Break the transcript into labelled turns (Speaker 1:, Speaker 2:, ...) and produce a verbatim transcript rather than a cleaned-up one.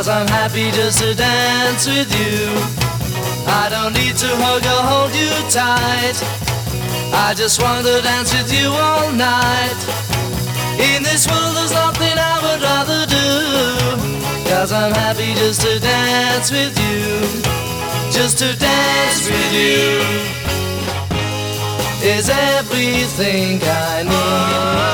Speaker 1: 'cause I'm happy just to dance with you. I don't need to hug or hold you tight, I just want to dance with you all night. In this world there's nothing I would rather do, 'cause I'm happy just to dance with you. Just to dance with you is everything I need.